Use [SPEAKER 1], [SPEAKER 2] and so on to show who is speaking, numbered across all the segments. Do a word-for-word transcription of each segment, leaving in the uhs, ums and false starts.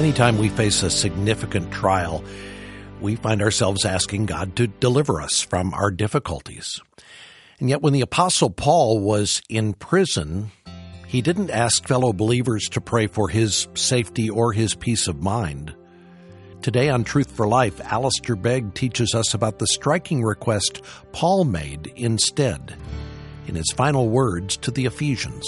[SPEAKER 1] Anytime we face a significant trial, we find ourselves asking God to deliver us from our difficulties. And yet when the Apostle Paul was in prison, he didn't ask fellow believers to pray for his safety or his peace of mind. Today on Truth for Life, Alistair Begg teaches us about the striking request Paul made instead, in his final words to the Ephesians.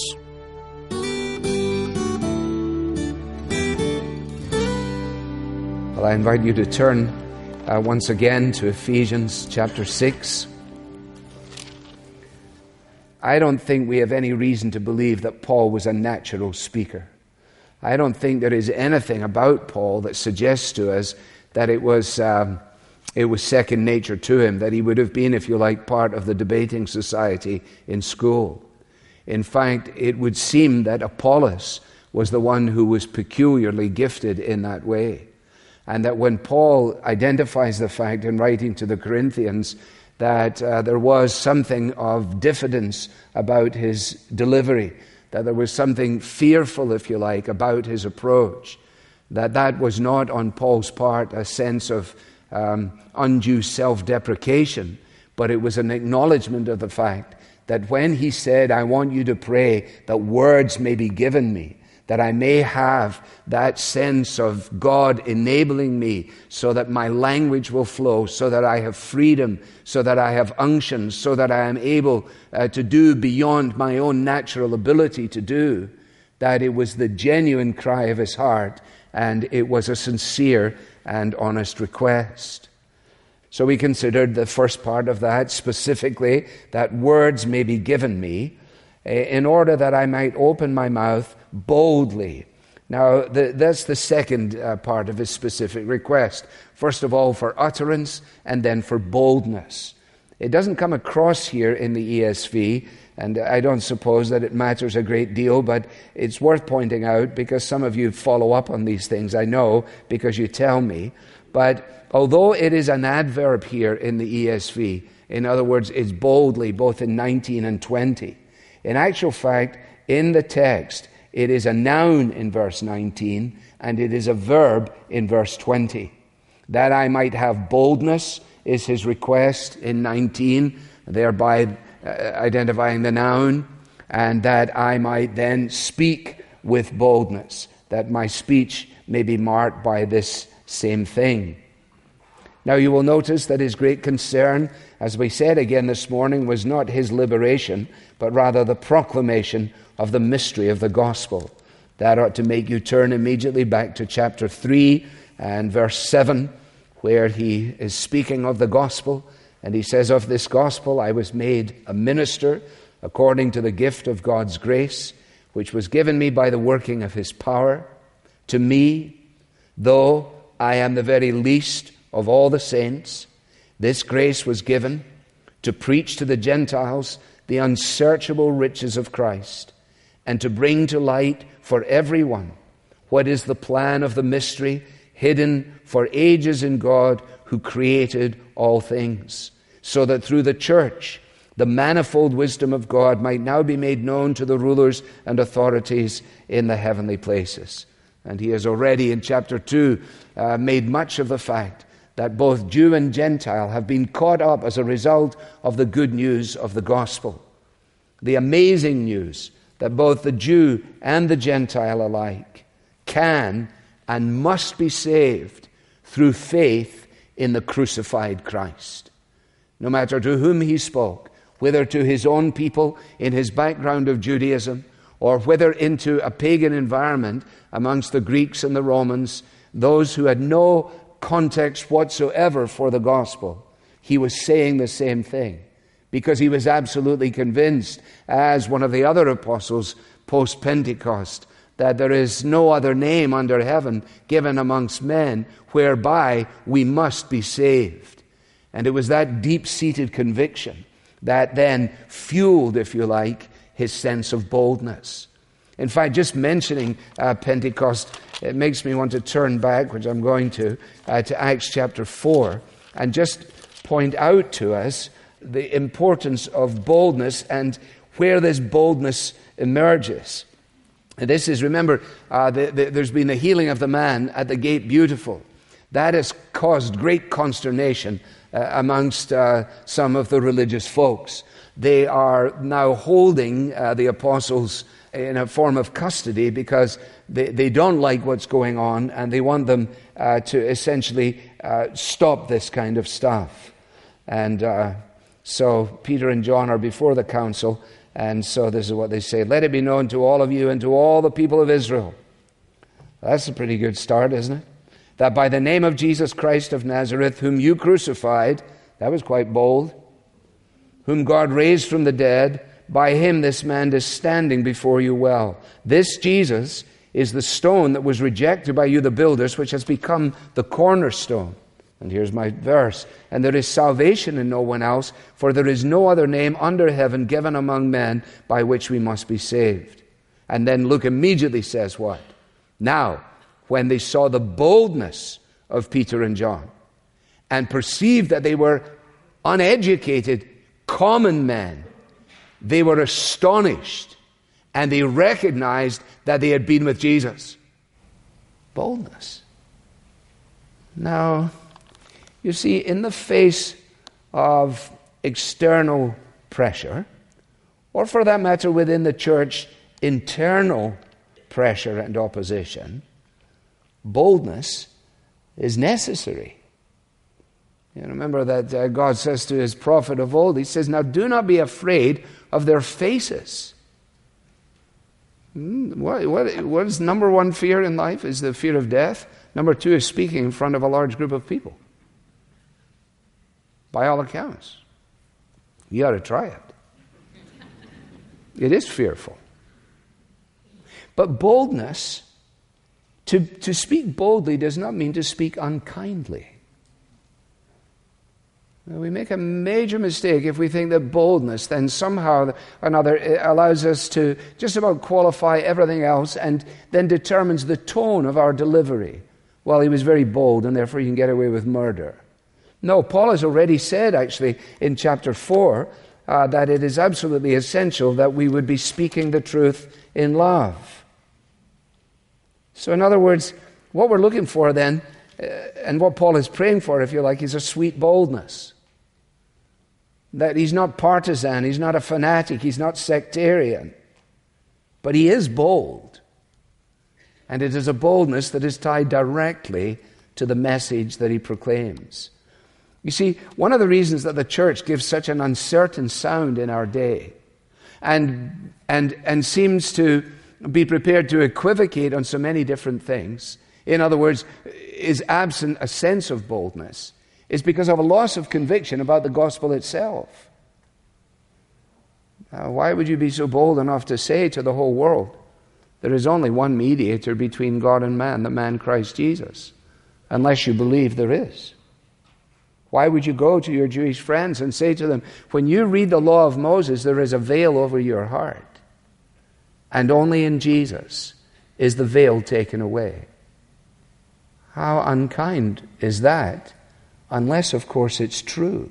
[SPEAKER 2] Well, I invite you to turn uh, once again to Ephesians chapter six. I don't think we have any reason to believe that Paul was a natural speaker. I don't think there is anything about Paul that suggests to us that it was um, it was second nature to him, that he would have been, if you like, part of the debating society in school. In fact, it would seem that Apollos was the one who was peculiarly gifted in that way. And that when Paul identifies the fact in writing to the Corinthians that uh, there was something of diffidence about his delivery, that there was something fearful, if you like, about his approach, that that was not on Paul's part a sense of um, undue self-deprecation, but it was an acknowledgement of the fact that when he said, I want you to pray that words may be given me, that I may have that sense of God enabling me so that my language will flow, so that I have freedom, so that I have unction, so that I am able uh, to do beyond my own natural ability to do, that it was the genuine cry of his heart, and it was a sincere and honest request. So we considered the first part of that, specifically, that words may be given me, in order that I might open my mouth boldly. Now, the, that's the second uh, part of his specific request. First of all, for utterance, and then for boldness. It doesn't come across here in the E S V, and I don't suppose that it matters a great deal, but it's worth pointing out because some of you follow up on these things, I know, because you tell me. But although it is an adverb here in the E S V, in other words, it's boldly, both in nineteen and twenty. In actual fact, in the text, it is a noun in verse nineteen, and it is a verb in verse twenty. That I might have boldness is his request in nineteen, thereby uh, identifying the noun, and that I might then speak with boldness, that my speech may be marked by this same thing. Now you will notice that his great concern, as we said again this morning, was not his liberation, but rather the proclamation of the mystery of the gospel. That ought to make you turn immediately back to chapter three and verse seven, where he is speaking of the gospel, and he says, of this gospel I was made a minister according to the gift of God's grace, which was given me by the working of his power. To me, though I am the very least of all the saints, this grace was given to preach to the Gentiles the unsearchable riches of Christ, and to bring to light for everyone what is the plan of the mystery hidden for ages in God who created all things, so that through the church the manifold wisdom of God might now be made known to the rulers and authorities in the heavenly places. And he has already in chapter two uh, made much of the fact that both Jew and Gentile have been caught up as a result of the good news of the gospel. The amazing news that both the Jew and the Gentile alike can and must be saved through faith in the crucified Christ. No matter to whom he spoke, whether to his own people in his background of Judaism, or whether into a pagan environment amongst the Greeks and the Romans, those who had no context whatsoever for the gospel, he was saying the same thing, because he was absolutely convinced, as one of the other apostles post-Pentecost, that there is no other name under heaven given amongst men whereby we must be saved. And it was that deep-seated conviction that then fueled, if you like, his sense of boldness. In fact, just mentioning uh, Pentecost, it makes me want to turn back, which I'm going to, uh, to Acts chapter four, and just point out to us the importance of boldness and where this boldness emerges. This is, remember, uh, the, the, there's been the healing of the man at the gate beautiful. That has caused great consternation uh, amongst uh, some of the religious folks. They are now holding uh, the apostles in a form of custody because they, they don't like what's going on, and they want them uh, to essentially uh, stop this kind of stuff. And uh, so Peter and John are before the council, and so this is what they say: "Let it be known to all of you and to all the people of Israel." That's a pretty good start, isn't it? "That by the name of Jesus Christ of Nazareth, whom you crucified," that was quite bold, "whom God raised from the dead, by him this man is standing before you well. This Jesus is the stone that was rejected by you the builders, which has become the cornerstone." And here's my verse: "And there is salvation in no one else, for there is no other name under heaven given among men by which we must be saved." And then Luke immediately says what? "Now, when they saw the boldness of Peter and John, and perceived that they were uneducated, common men, they were astonished, and they recognized that they had been with Jesus." Boldness. Now, you see, in the face of external pressure, or for that matter within the church, internal pressure and opposition, boldness is necessary. You remember that uh, God says to his prophet of old, he says, "Now do not be afraid of their faces." Hmm, what, what, what is number one fear in life? Is the fear of death. Number two is speaking in front of a large group of people. By all accounts. You ought to try it. It is fearful. But boldness, to, to speak boldly does not mean to speak unkindly. We make a major mistake if we think that boldness then somehow or another allows us to just about qualify everything else and then determines the tone of our delivery. Well, he was very bold and therefore you can get away with murder. No, Paul has already said actually in chapter four uh, that it is absolutely essential that we would be speaking the truth in love. So in other words, what we're looking for then, uh, and what Paul is praying for, if you like, is a sweet boldness. That he's not partisan, he's not a fanatic, he's not sectarian, but he is bold. And it is a boldness that is tied directly to the message that he proclaims. You see, one of the reasons that the church gives such an uncertain sound in our day and, and, and seems to be prepared to equivocate on so many different things, in other words, is absent a sense of boldness, is because of a loss of conviction about the gospel itself. Now, why would you be so bold enough to say to the whole world, there is only one mediator between God and man, the man Christ Jesus, unless you believe there is? Why would you go to your Jewish friends and say to them, when you read the law of Moses, there is a veil over your heart, and only in Jesus is the veil taken away? How unkind is that? Unless, of course, it's true.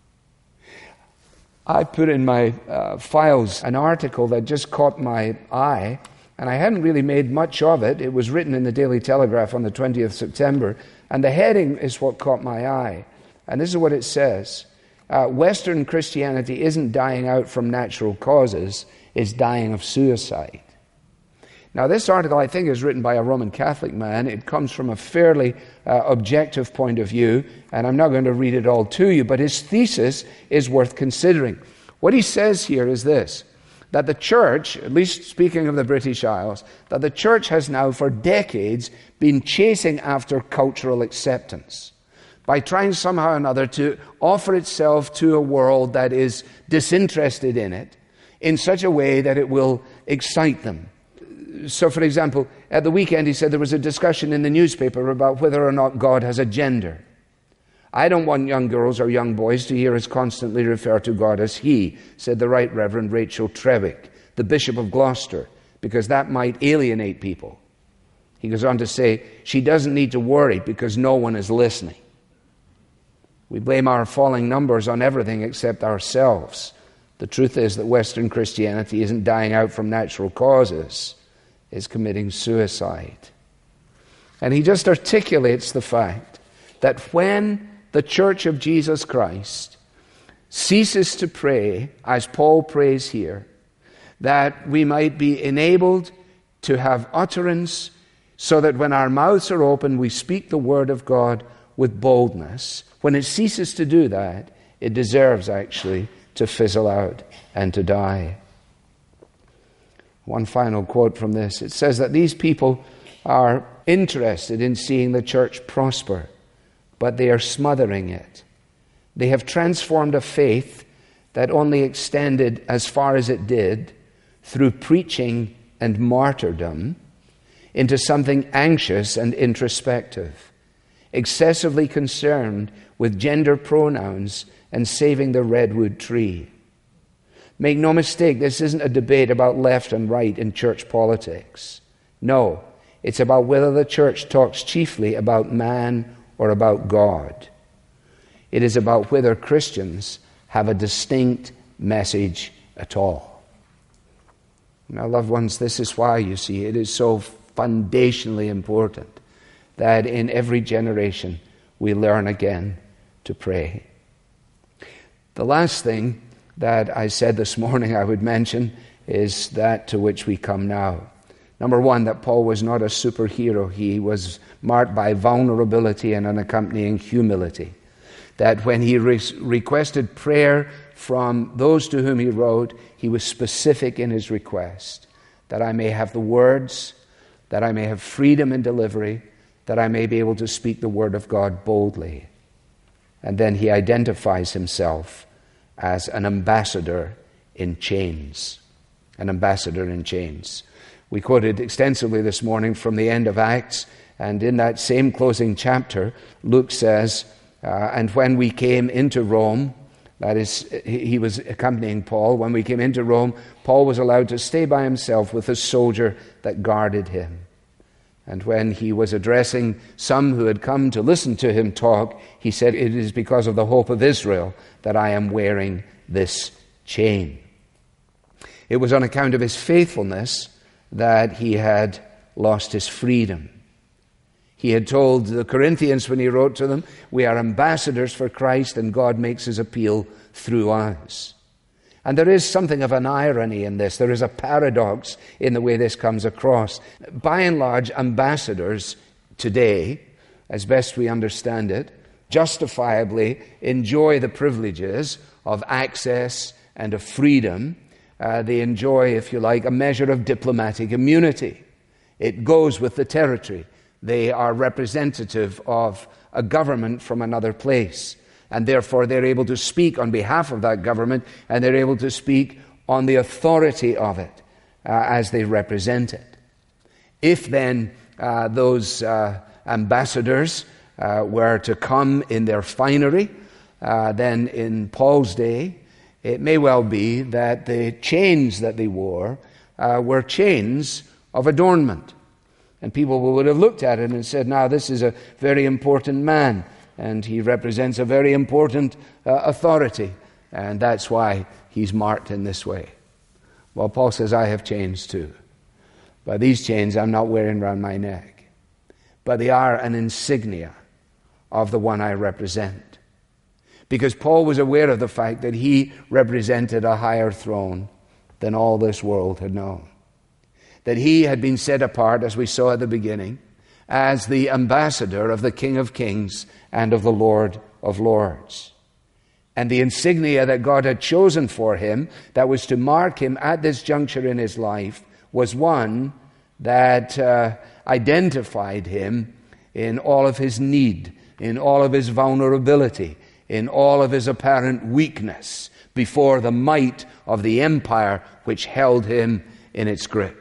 [SPEAKER 2] I put in my uh, files an article that just caught my eye, and I hadn't really made much of it. It was written in the Daily Telegraph on the twentieth of September, and the heading is what caught my eye. And this is what it says. Uh, Western Christianity isn't dying out from natural causes, it's dying of suicide. Now, this article, I think, is written by a Roman Catholic man. It comes from a fairly uh, objective point of view, and I'm not going to read it all to you, but his thesis is worth considering. What he says here is this, that the church, at least speaking of the British Isles, that the church has now for decades been chasing after cultural acceptance by trying somehow or another to offer itself to a world that is disinterested in it in such a way that it will excite them. So, for example, at the weekend he said there was a discussion in the newspaper about whether or not God has a gender. I don't want young girls or young boys to hear us constantly refer to God as He, said the Right Reverend Rachel Trewick, the Bishop of Gloucester, because that might alienate people. He goes on to say, she doesn't need to worry because no one is listening. We blame our falling numbers on everything except ourselves. The truth is that Western Christianity isn't dying out from natural causes. is committing suicide. And he just articulates the fact that when the Church of Jesus Christ ceases to pray, as Paul prays here, that we might be enabled to have utterance so that when our mouths are open, we speak the word of God with boldness. When it ceases to do that, it deserves actually to fizzle out and to die. One final quote from this. It says that these people are interested in seeing the church prosper, but they are smothering it. They have transformed a faith that only extended as far as it did through preaching and martyrdom into something anxious and introspective, excessively concerned with gender pronouns and saving the redwood tree. Make no mistake, this isn't a debate about left and right in church politics. No, it's about whether the church talks chiefly about man or about God. It is about whether Christians have a distinct message at all. Now, loved ones, this is why, you see, it is so foundationally important that in every generation we learn again to pray. The last thing that I said this morning I would mention is that to which we come now. Number one, that Paul was not a superhero. He was marked by vulnerability and an accompanying humility. That when he re- requested prayer from those to whom he wrote, he was specific in his request. That I may have the words, that I may have freedom in delivery, that I may be able to speak the word of God boldly. And then he identifies himself as an ambassador in chains. An ambassador in chains. We quoted extensively this morning from the end of Acts, and in that same closing chapter, Luke says, uh, and when we came into Rome, that is, he was accompanying Paul, when we came into Rome, Paul was allowed to stay by himself with a soldier that guarded him. And when he was addressing some who had come to listen to him talk, he said, it is because of the hope of Israel that I am wearing this chain. It was on account of his faithfulness that he had lost his freedom. He had told the Corinthians when he wrote to them, we are ambassadors for Christ and God makes his appeal through us. And there is something of an irony in this. There is a paradox in the way this comes across. By and large, ambassadors today, as best we understand it, justifiably enjoy the privileges of access and of freedom. Uh, they enjoy, if you like, a measure of diplomatic immunity. It goes with the territory. They are representative of a government from another place. And therefore they're able to speak on behalf of that government, and they're able to speak on the authority of it uh, as they represent it. If then uh, those uh, ambassadors uh, were to come in their finery, uh, then in Paul's day, it may well be that the chains that they wore uh, were chains of adornment. And people would have looked at it and said, now this is a very important man, and he represents a very important uh, authority, and that's why he's marked in this way. Well, Paul says, I have chains too. But these chains I'm not wearing around my neck. But they are an insignia of the one I represent. Because Paul was aware of the fact that he represented a higher throne than all this world had known. That he had been set apart, as we saw at the beginning, as the ambassador of the King of Kings and of the Lord of Lords. And the insignia that God had chosen for him, that was to mark him at this juncture in his life, was one that uh, identified him in all of his need, in all of his vulnerability, in all of his apparent weakness before the might of the empire which held him in its grip.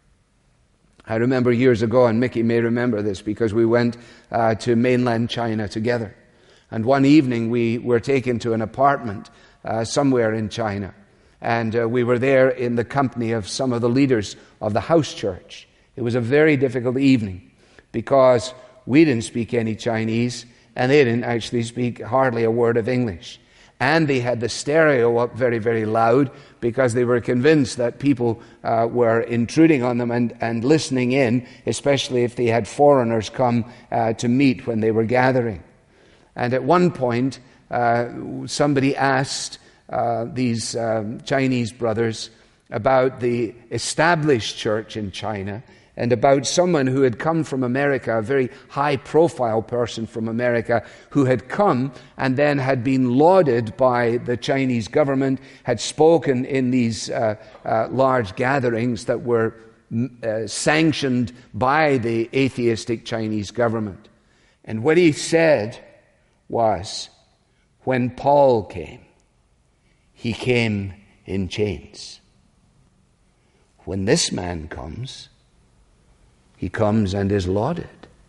[SPEAKER 2] I remember years ago, and Mickey may remember this because we went uh, to mainland China together. And one evening we were taken to an apartment uh, somewhere in China. And uh, we were there in the company of some of the leaders of the house church. It was a very difficult evening because we didn't speak any Chinese and they didn't actually speak hardly a word of English. and they had the stereo up very, very loud because they were convinced that people uh, were intruding on them and, and listening in, especially if they had foreigners come uh, to meet when they were gathering. And at one point, uh, somebody asked uh, these um, Chinese brothers about the established church in China and about someone who had come from America, a very high-profile person from America, who had come and then had been lauded by the Chinese government, had spoken in these uh, uh, large gatherings that were uh, sanctioned by the atheistic Chinese government. And what he said was, when Paul came, he came in chains. When this man comes, he comes and is lauded.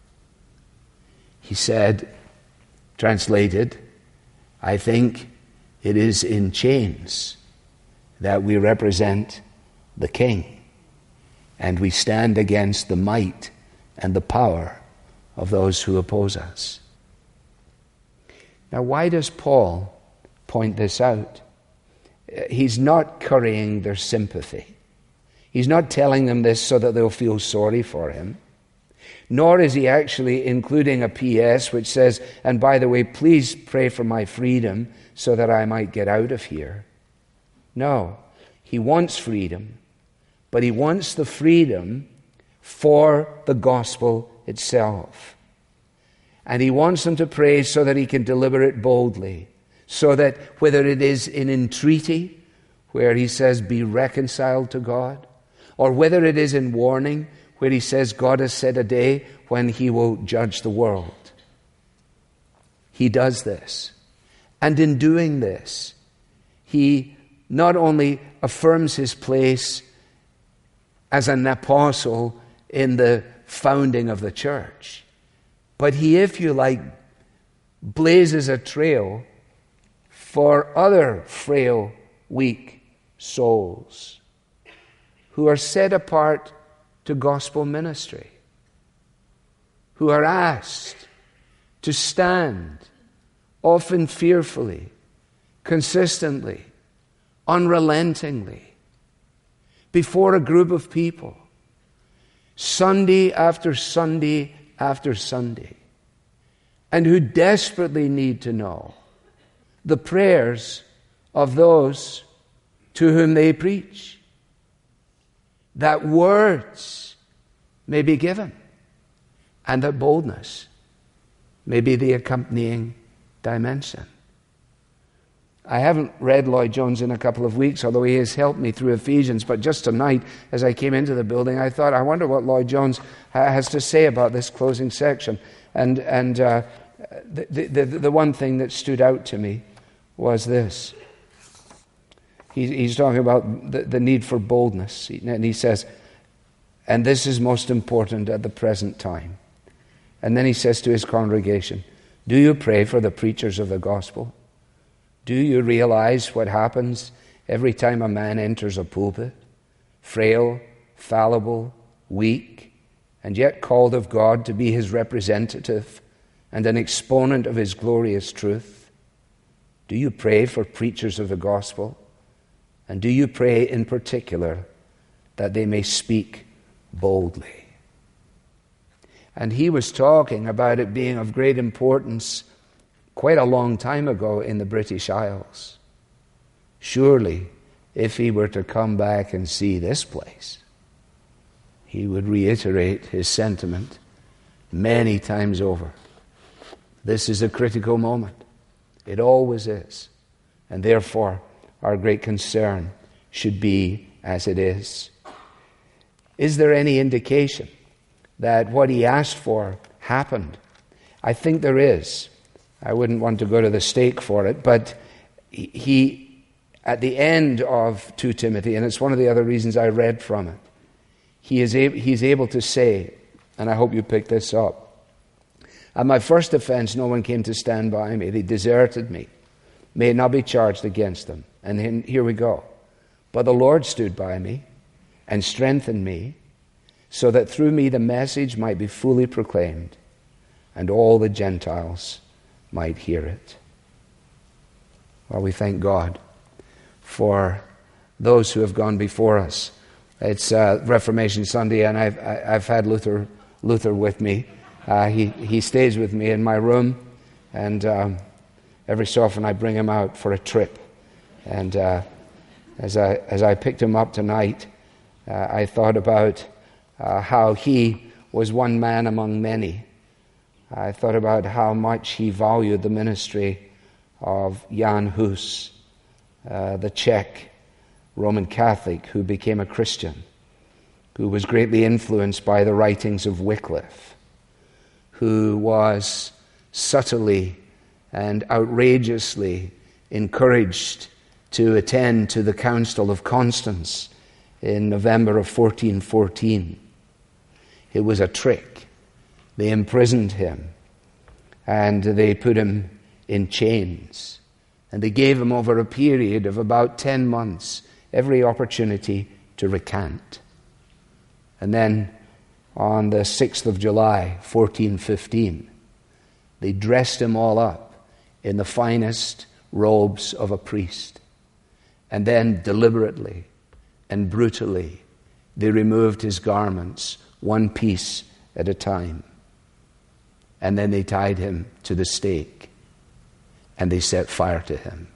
[SPEAKER 2] He said, translated, I think it is in chains that we represent the King, and we stand against the might and the power of those who oppose us. Now, why does Paul point this out? He's not currying their sympathy. He's not telling them this so that they'll feel sorry for him. Nor is he actually including a P S which says, and by the way, please pray for my freedom so that I might get out of here. No, he wants freedom, but he wants the freedom for the gospel itself. And he wants them to pray so that he can deliver it boldly, so that whether it is in entreaty, where he says, be reconciled to God, or whether it is in warning, where he says God has set a day when he will judge the world. He does this. And in doing this, he not only affirms his place as an apostle in the founding of the church, but he, if you like, blazes a trail for other frail, weak souls who are set apart to gospel ministry, who are asked to stand, often fearfully, consistently, unrelentingly, before a group of people, Sunday after Sunday after Sunday, and who desperately need to know the prayers of those to whom they preach, that words may be given, and that boldness may be the accompanying dimension. I haven't read Lloyd Jones in a couple of weeks, although he has helped me through Ephesians, but just tonight, as I came into the building, I thought, I wonder what Lloyd Jones has to say about this closing section. And, and uh, the, the, the one thing that stood out to me was this. He's talking about the, the need for boldness. And he says, and this is most important at the present time. And then he says to his congregation, do you pray for the preachers of the gospel? Do you realize what happens every time a man enters a pulpit? Frail, fallible, weak, and yet called of God to be his representative and an exponent of his glorious truth. Do you pray for preachers of the gospel? And do you pray in particular that they may speak boldly? And he was talking about it being of great importance quite a long time ago in the British Isles. Surely, if he were to come back and see this place, he would reiterate his sentiment many times over. This is a critical moment. It always is. And therefore, our great concern should be as it is. Is there any indication that what he asked for happened? I think there is. I wouldn't want to go to the stake for it, but he, at the end of Second Timothy, and it's one of the other reasons I read from it, he is able, he's able to say, and I hope you pick this up, at my first offense no one came to stand by me. They deserted me. May it not be charged against them. And then, here we go. But the Lord stood by me and strengthened me, so that through me the message might be fully proclaimed, and all the Gentiles might hear it. Well, we thank God for those who have gone before us. It's uh, Reformation Sunday, and I've, I've had Luther Luther with me. Uh, he, he stays with me in my room, and um, every so often I bring him out for a trip. And uh, as I as I picked him up tonight, uh, I thought about uh, how he was one man among many. I thought about how much he valued the ministry of Jan Hus, uh, the Czech Roman Catholic who became a Christian, who was greatly influenced by the writings of Wycliffe, who was subtly and outrageously encouraged to attend to the Council of Constance in November of fourteen fourteen. It was a trick. They imprisoned him, and they put him in chains, and they gave him over a period of about ten months every opportunity to recant. And then on the sixth of July, fourteen fifteen, they dressed him all up in the finest robes of a priest. And then deliberately and brutally, they removed his garments, one piece at a time. And then they tied him to the stake, and they set fire to him.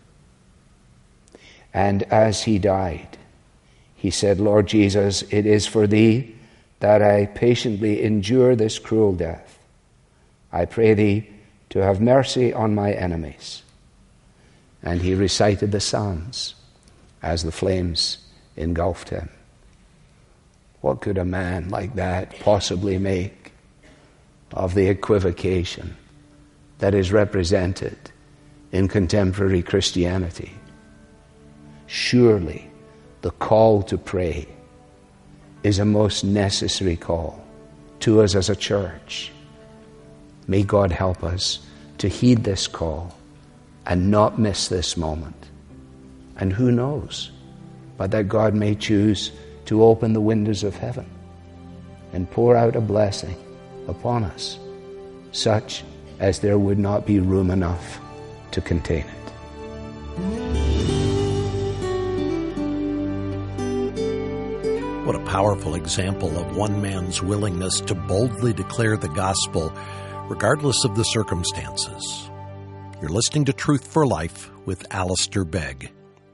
[SPEAKER 2] And as he died, he said, Lord Jesus, it is for thee that I patiently endure this cruel death. I pray thee to have mercy on my enemies. And he recited the Psalms as the flames engulfed him. What could a man like that possibly make of the equivocation that is represented in contemporary Christianity? Surely the call to pray is a most necessary call to us as a church. May God help us to heed this call and not miss this moment. And who knows, but that God may choose to open the windows of heaven and pour out a blessing upon us, such as there would not be room enough to contain it.
[SPEAKER 1] What a powerful example of one man's willingness to boldly declare the gospel regardless of the circumstances. You're listening to Truth for Life with Alistair Begg.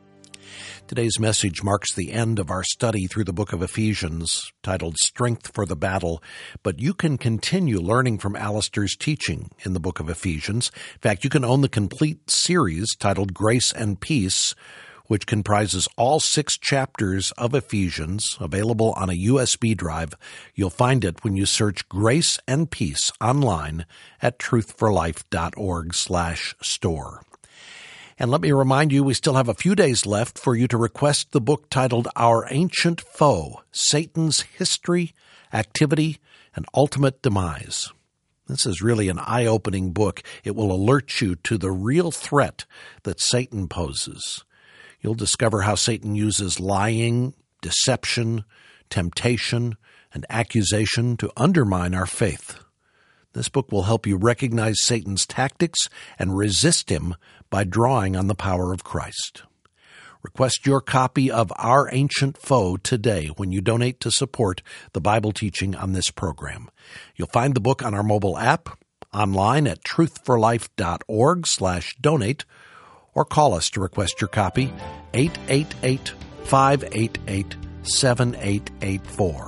[SPEAKER 1] Today's message marks the end of our study through the book of Ephesians, titled Strength for the Battle, but you can continue learning from Alistair's teaching in the book of Ephesians. In fact, you can own the complete series titled Grace and Peace, which comprises all six chapters of Ephesians, available on a U S B drive. You'll find it when you search Grace and Peace online at truthforlife.org slash store. And let me remind you, we still have a few days left for you to request the book titled Our Ancient Foe, Satan's History, Activity, and Ultimate Demise. This is really an eye-opening book. It will alert you to the real threat that Satan poses. You'll discover how Satan uses lying, deception, temptation, and accusation to undermine our faith. This book will help you recognize Satan's tactics and resist him by drawing on the power of Christ. Request your copy of Our Ancient Foe today when you donate to support the Bible teaching on this program. You'll find the book on our mobile app, online at truthforlife.org slash donate, or call us to request your copy, eight eight eight, five eight eight, seven eight eight four.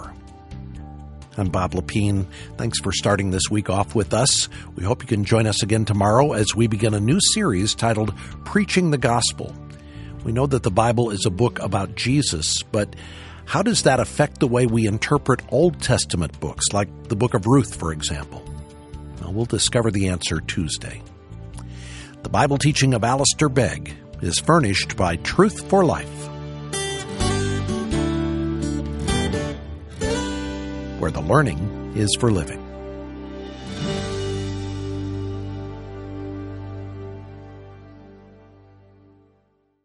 [SPEAKER 1] I'm Bob Lepine. Thanks for starting this week off with us. We hope you can join us again tomorrow as we begin a new series titled Preaching the Gospel. We know that the Bible is a book about Jesus, but how does that affect the way we interpret Old Testament books, like the book of Ruth, for example? Well, we'll discover the answer Tuesday. The Bible teaching of Alistair Begg is furnished by Truth for Life, where the learning is for living.